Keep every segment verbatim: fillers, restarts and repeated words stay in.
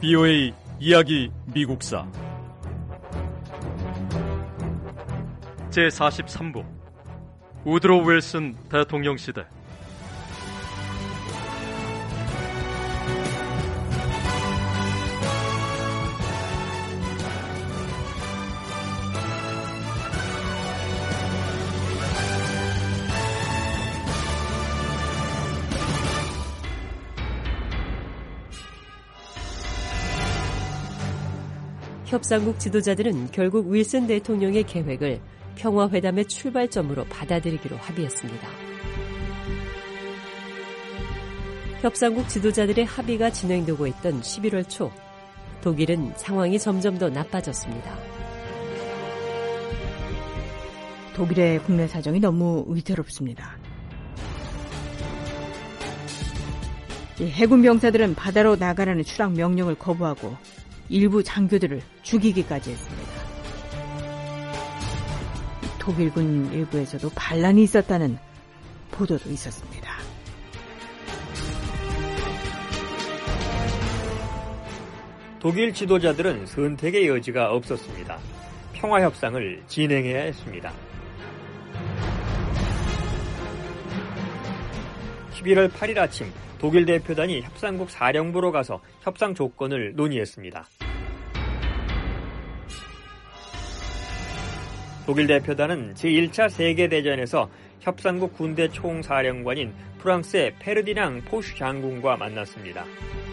비오에이 이야기 미국사 제사십삼 부 우드로 윌슨 대통령 시대. 협상국 지도자들은 결국 윌슨 대통령의 계획을 평화회담의 출발점으로 받아들이기로 합의했습니다. 협상국 지도자들의 합의가 진행되고 있던 십일월 초, 독일은 상황이 점점 더 나빠졌습니다. 독일의 국내 사정이 너무 위태롭습니다. 이 해군 병사들은 바다로 나가라는 출항 명령을 거부하고 일부 장교들을 죽이기까지 했습니다. 독일군 일부에서도 반란이 있었다는 보도도 있었습니다. 독일 지도자들은 선택의 여지가 없었습니다. 평화협상을 진행해야 했습니다. 십일월 팔일 아침, 독일 대표단이 협상국 사령부로 가서 협상 조건을 논의했습니다. 독일 대표단은 제일 차 세계대전에서 협상국 군대 총사령관인 프랑스의 페르디낭 포슈 장군과 만났습니다.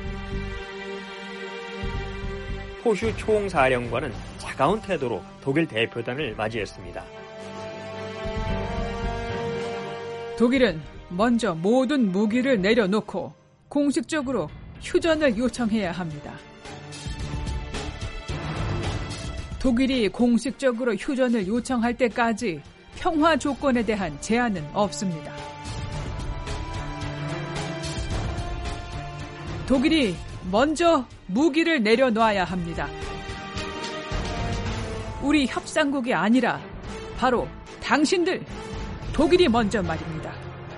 포슈 총사령관은 차가운 태도로 독일 대표단을 맞이했습니다. 독일은 먼저 모든 무기를 내려놓고 공식적으로 휴전을 요청해야 합니다. 독일이 공식적으로 휴전을 요청할 때까지 평화 조건에 대한 제한은 없습니다. 독일이 먼저 무기를 내려놔야 합니다. 우리 협상국이 아니라 바로 당신들, 독일이 먼저 말입니다.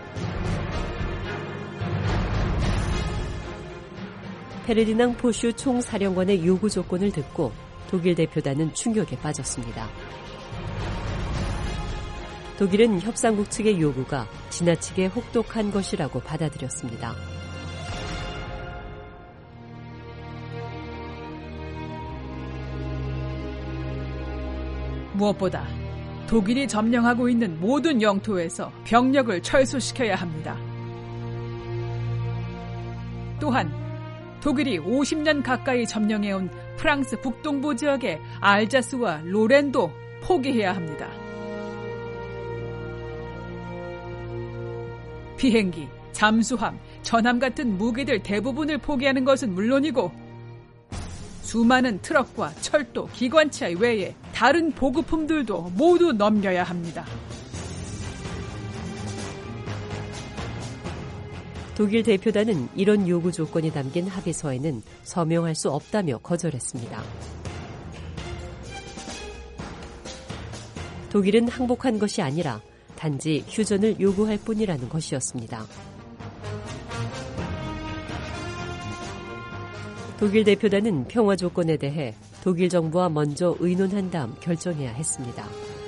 페르디낭 포슈 총사령관의 요구 조건을 듣고 독일 대표단은 충격에 빠졌습니다. 독일은 협상국 측의 요구가 지나치게 혹독한 것이라고 받아들였습니다. 무엇보다 독일이 점령하고 있는 모든 영토에서 병력을 철수시켜야 합니다. 또한 독일이 오십 년 가까이 점령해온 프랑스 북동부 지역의 알자스와 로렌도 포기해야 합니다. 비행기, 잠수함, 전함 같은 무기들 대부분을 포기하는 것은 물론이고 수많은 트럭과 철도, 기관차 외에 다른 보급품들도 모두 넘겨야 합니다. 독일 대표단은 이런 요구 조건이 담긴 합의서에는 서명할 수 없다며 거절했습니다. 독일은 항복한 것이 아니라 단지 휴전을 요구할 뿐이라는 것이었습니다. 독일 대표단은 평화 조건에 대해 독일 정부와 먼저 의논한 다음 결정해야 했습니다.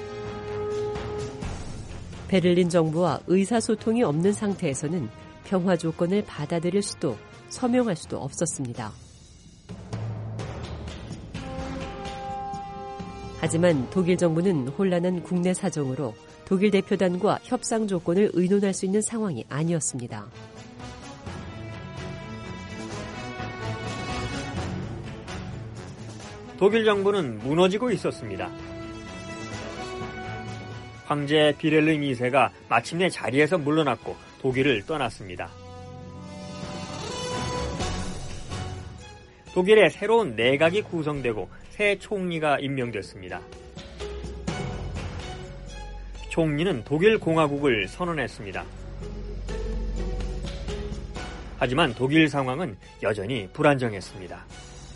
베를린 정부와 의사소통이 없는 상태에서는 평화 조건을 받아들일 수도 서명할 수도 없었습니다. 하지만 독일 정부는 혼란한 국내 사정으로 독일 대표단과 협상 조건을 의논할 수 있는 상황이 아니었습니다. 독일 정부는 무너지고 있었습니다. 황제 비렐름 이 세가 마침내 자리에서 물러났고 독일을 떠났습니다. 독일의 새로운 내각이 구성되고 새 총리가 임명됐습니다. 총리는 독일 공화국을 선언했습니다. 하지만 독일 상황은 여전히 불안정했습니다.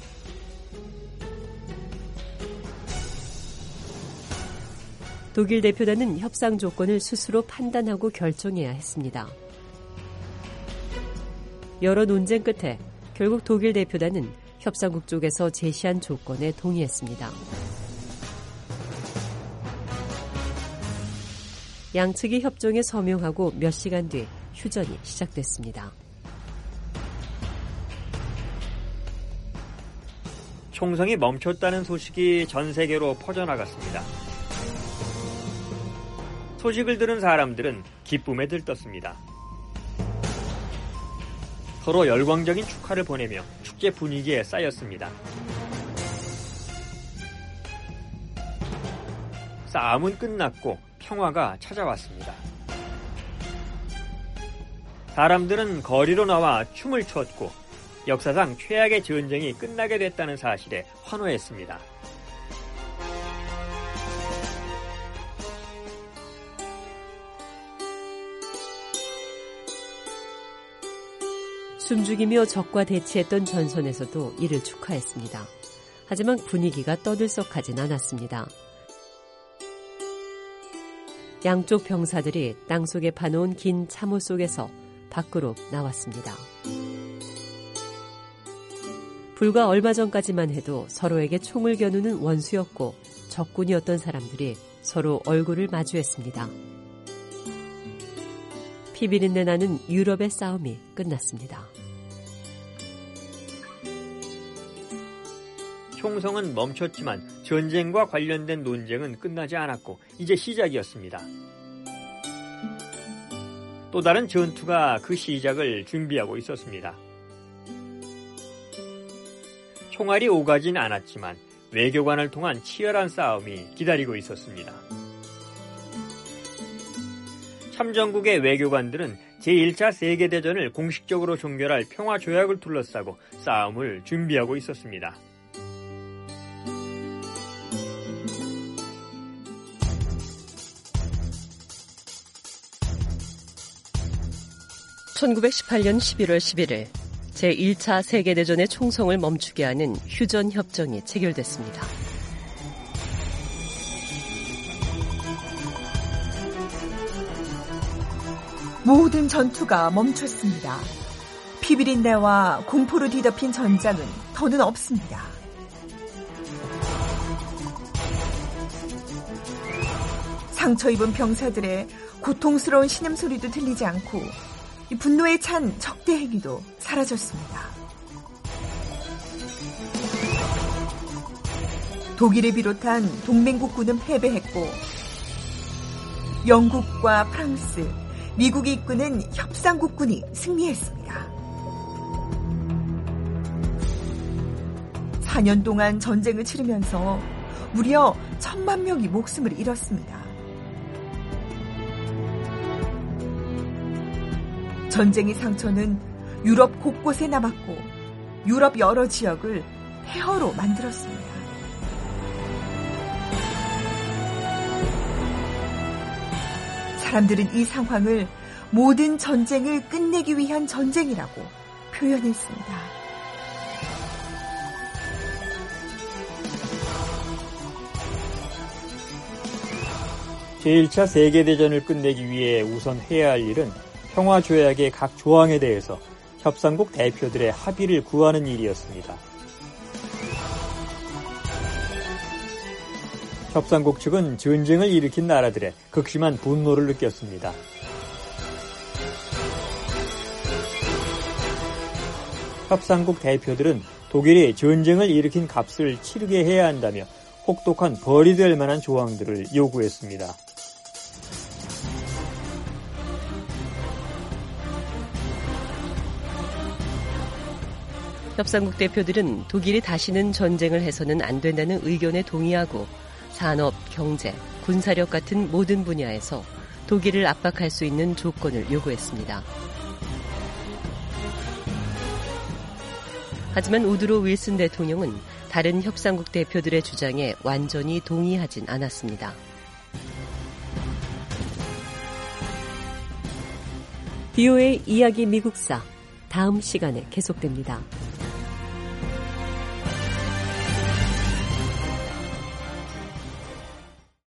독일 대표단은 협상 조건을 스스로 판단하고 결정해야 했습니다. 여러 논쟁 끝에 결국 독일 대표단은 협상국 쪽에서 제시한 조건에 동의했습니다. 양측이 협정에 서명하고 몇 시간 뒤 휴전이 시작됐습니다. 총성이 멈췄다는 소식이 전 세계로 퍼져나갔습니다. 소식을 들은 사람들은 기쁨에 들떴습니다. 서로 열광적인 축하를 보내며 축제 분위기에 쌓였습니다. 싸움은 끝났고 평화가 찾아왔습니다. 사람들은 거리로 나와 춤을 췄고 역사상 최악의 전쟁이 끝나게 됐다는 사실에 환호했습니다. 숨죽이며 적과 대치했던 전선에서도 이를 축하했습니다. 하지만 분위기가 떠들썩하진 않았습니다. 양쪽 병사들이 땅속에 파놓은 긴 참호 속에서 밖으로 나왔습니다. 불과 얼마 전까지만 해도 서로에게 총을 겨누는 원수였고 적군이었던 사람들이 서로 얼굴을 마주했습니다. 피비린내 나는 유럽의 싸움이 끝났습니다. 총성은 멈췄지만 전쟁과 관련된 논쟁은 끝나지 않았고 이제 시작이었습니다. 또 다른 전투가 그 시작을 준비하고 있었습니다. 총알이 오가진 않았지만 외교관을 통한 치열한 싸움이 기다리고 있었습니다. 참전국의 외교관들은 제일 차 세계대전을 공식적으로 종결할 평화조약을 둘러싸고 싸움을 준비하고 있었습니다. 천구백십팔년 십일월 십일일 제일 차 세계대전의 총성을 멈추게 하는 휴전 협정이 체결됐습니다. 모든 전투가 멈췄습니다. 피비린내와 공포로 뒤덮인 전장은 더는 없습니다. 상처 입은 병사들의 고통스러운 신음소리도 들리지 않고 이 분노에 찬 적대 행위도 사라졌습니다. 독일을 비롯한 동맹국군은 패배했고 영국과 프랑스, 미국이 이끄는 협상국군이 승리했습니다. 사 년 동안 전쟁을 치르면서 무려 천만 명이 목숨을 잃었습니다. 전쟁의 상처는 유럽 곳곳에 남았고 유럽 여러 지역을 폐허로 만들었습니다. 사람들은 이 상황을 모든 전쟁을 끝내기 위한 전쟁이라고 표현했습니다. 제일 차 세계대전을 끝내기 위해 우선 해야 할 일은 평화조약의 각 조항에 대해서 협상국 대표들의 합의를 구하는 일이었습니다. 협상국 측은 전쟁을 일으킨 나라들의 극심한 분노를 느꼈습니다. 협상국 대표들은 독일이 전쟁을 일으킨 값을 치르게 해야 한다며 혹독한 벌이 될 만한 조항들을 요구했습니다. 협상국 대표들은 독일이 다시는 전쟁을 해서는 안 된다는 의견에 동의하고 산업, 경제, 군사력 같은 모든 분야에서 독일을 압박할 수 있는 조건을 요구했습니다. 하지만 우드로 윌슨 대통령은 다른 협상국 대표들의 주장에 완전히 동의하진 않았습니다. 비오에이 이야기 미국사 다음 시간에 계속됩니다.